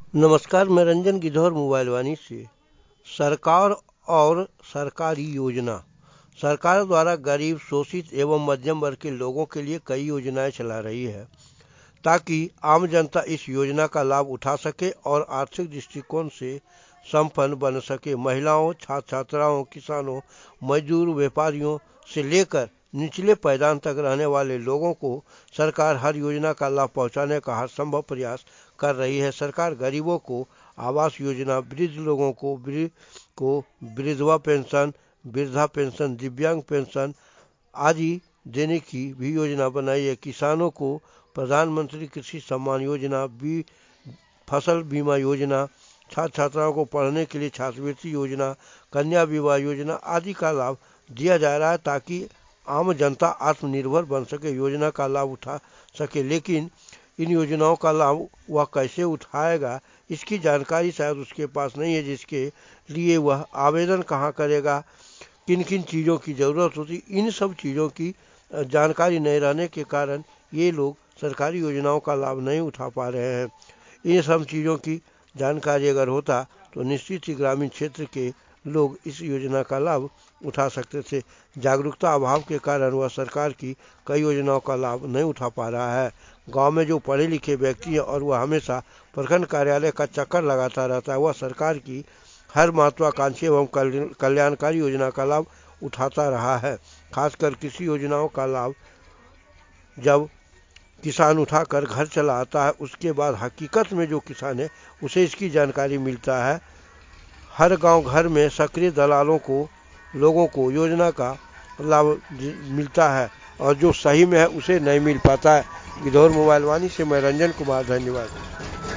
नमस्कार, मैं रंजन गिद्धौर मोबाइल वाणी से। सरकार और सरकारी योजना। सरकार द्वारा गरीब, शोषित एवं मध्यम वर्ग के लोगों के लिए कई योजनाएं चला रही है ताकि आम जनता इस योजना का लाभ उठा सके और आर्थिक दृष्टिकोण से संपन्न बन सके। महिलाओं, छात्र छात्राओं, किसानों, मजदूर, व्यापारियों से लेकर निचले पायदान तक रहने वाले लोगों को सरकार हर योजना का लाभ पहुंचाने का हर संभव प्रयास कर रही है। सरकार गरीबों को आवास योजना, वृद्ध लोगों को विधवा पेंशन, वृद्धा पेंशन, दिव्यांग पेंशन आदि देने की भी योजना बनाई है। किसानों को प्रधानमंत्री कृषि सम्मान योजना, फसल बीमा योजना, छात्र छात्राओं को पढ़ने के लिए छात्रवृत्ति योजना, कन्या विवाह योजना आदि का लाभ दिया जा रहा है ताकि आम जनता आत्मनिर्भर बन सके, योजना का लाभ उठा सके। लेकिन इन योजनाओं का लाभ वह कैसे उठाएगा, इसकी जानकारी शायद उसके पास नहीं है, जिसके लिए वह आवेदन कहाँ करेगा, किन किन चीज़ों की ज़रूरत होती, इन सब चीज़ों की जानकारी नहीं रहने के कारण ये लोग सरकारी योजनाओं का लाभ नहीं उठा पा रहे हैं। इन सब चीज़ों की जानकारी अगर होता तो निश्चित ही ग्रामीण क्षेत्र के लोग इस योजना का लाभ उठा सकते थे। जागरूकता अभाव के कारण वह सरकार की कई योजनाओं का लाभ नहीं उठा पा रहा है। गांव में जो पढ़े लिखे व्यक्ति है और वह हमेशा प्रखंड कार्यालय का चक्कर लगाता रहता है, वह सरकार की हर महत्वाकांक्षी एवं कल्याणकारी योजना का लाभ उठाता रहा है। खासकर कृषि योजनाओं का लाभ जब किसान उठाकर घर चला आता है, उसके बाद हकीकत में जो किसान है उसे इसकी जानकारी मिलता है। हर गांव घर में सक्रिय दलालों को, लोगों को योजना का लाभ मिलता है और जो सही में है उसे नहीं मिल पाता है। गिद्धौर मोबाइल वाणी से मैं रंजन कुमार, धन्यवाद।